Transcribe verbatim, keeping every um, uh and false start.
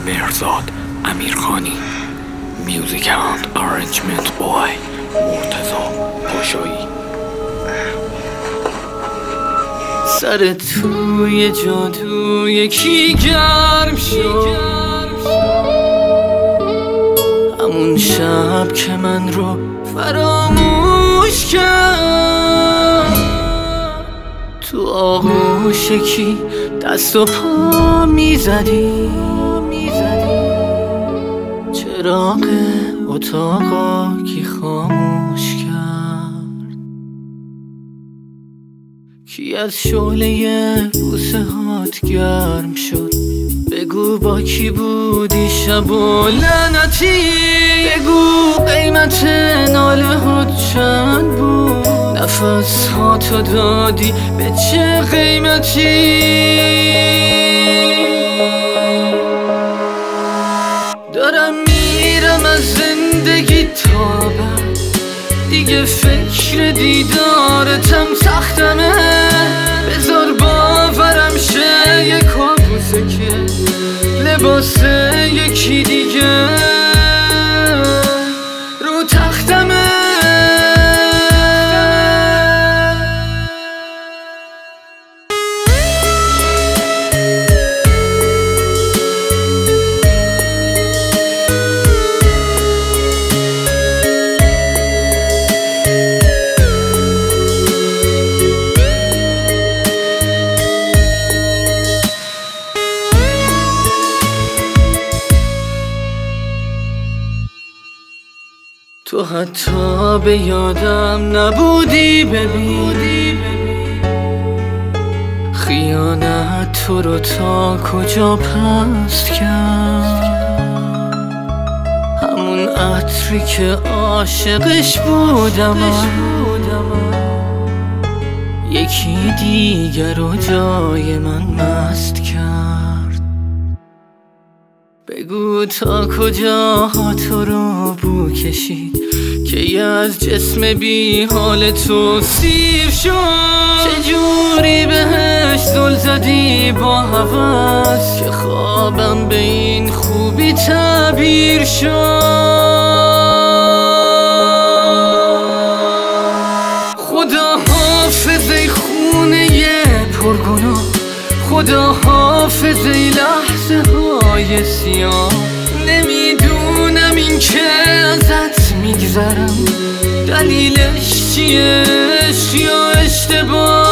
مرزاد امیرخانی. میوزیک اند آرنجمنت بای مرتضی پاشایی. سر توی جادو یکی گرم شد، همون شب که من رو فراموش کرد. تو آغوش کی دست و پا میزدی، چراغ اتاقا کی خاموش کرد. کی از شعله بوسه هات گرم شد، بگو با کی بودی شب و لعنتی. بگو قیمت ناله هات چند بود، نفس هاتو دادی به چه قیمتی. دارم میرم از زندگی تا بعد، دیگه فکر دیدارتم سختمه. بذار باورم شه یه کابوسه که لباس یکی دیگه رو تختمه. تو حتی به یادم نبودی، ببین خیانت تو رو تا کجا پست کرد. همون عطری که عاشقش بودم یکی دیگر رو جای من مست کرد. بگو تا کجا تو رو بو کشید که یه از جسم بی حال تو سیر شد. چجوری بهش زل زدی با هوس که خوابم به این خوبی تعبیر شد. خدا حافظ ای خونه پرگناه، خدا حافظ ای لحظه های سیاه. نمیدونم این که ازت میگذرم دلیلش چیه، یا اشتباه.